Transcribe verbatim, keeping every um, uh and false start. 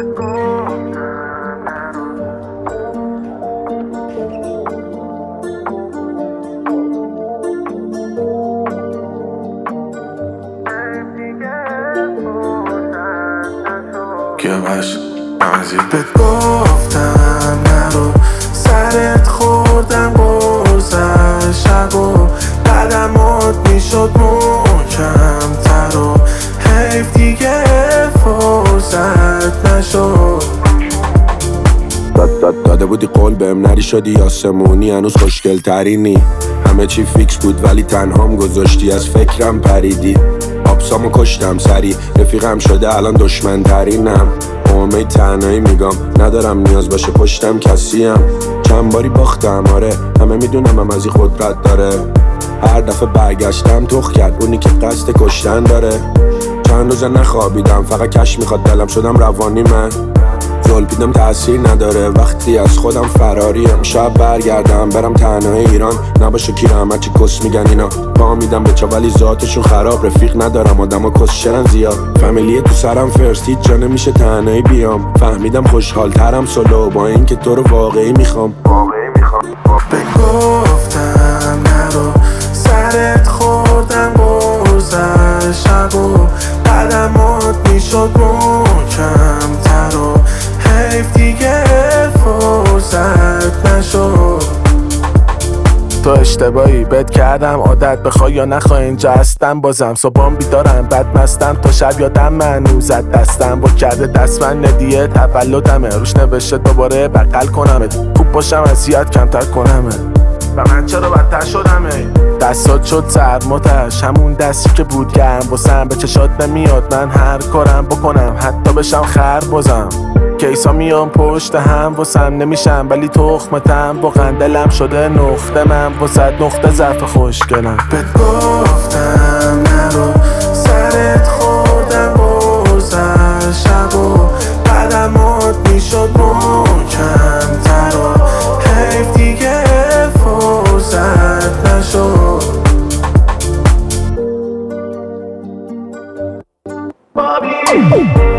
که باش نازید بهت گفتم نرو، سرت خوردم برزن شب و قدمات میشد محکم تر و حیف دیگه فرصت نشد. داده بودی قول بهم نری شدی آسمونی، هنوز خوشگل ترینی. همه چی فیکس بود ولی تنهام گذاشتی، از فکرم پریدی. آبسامو کشتم سری، رفیقم شده الان دشمن ترینم. اومه تنهایی میگم ندارم نیاز باشه پشتم کسیم. چند باری باختم آره، همه میدونم هم از این قدرت داره. هر دفعه برگشتم تخ کرد اونی که قصد کشتن داره. چند روزه نخوابیدم فقط کش میخواد دلم، شدم روانی من. زلپیدم تأثیر نداره وقتی از خودم فراریم. شاید برگردم برم تنهای ایران، نباشه کیرم هرچی کس میگن اینا. پا میدم به چا ولی ذاتشون خراب، رفیق ندارم آدم ها کس شرن زیاد. فامیلیه تو سرم فرست، هیچ جا نمیشه تنهایی بیام. فهمیدم خوشحال ترم سولو با این که تو رو واقعی میخوام. بگفتم نرو، سرت خوردم برزن شب و قدمات میشد محکم تر و حیف دیگه فرصت نشد. تو اشتباهی بد کردم عادت بخوای یا نخوای اینجا هستم بازم. صبحام بیدارم بد مستم تا شب یادم منو زد دستم با کرده دست من ندیه تولدمه، روش نوشته دوباره بغل کنمت. خوب باشم اذیت کمتر کنمت و من چرا بدتر شدمه. دستات شد سرماتش، همون دستی که بود گرم واسم. به چشات نمیاد من هر کارم بکنم حتی بشم خر بازم. کیسا میام پشت هم واسم نمیشم ولی تخمتم با قندلم شده نقطه. من واسد نقطه ضعف خوشگلم. بهت گفتم نرو، سرت خوردم برزن شب و قدمات میشد محکم تر و حیف دیگه فرصت نشد. بابی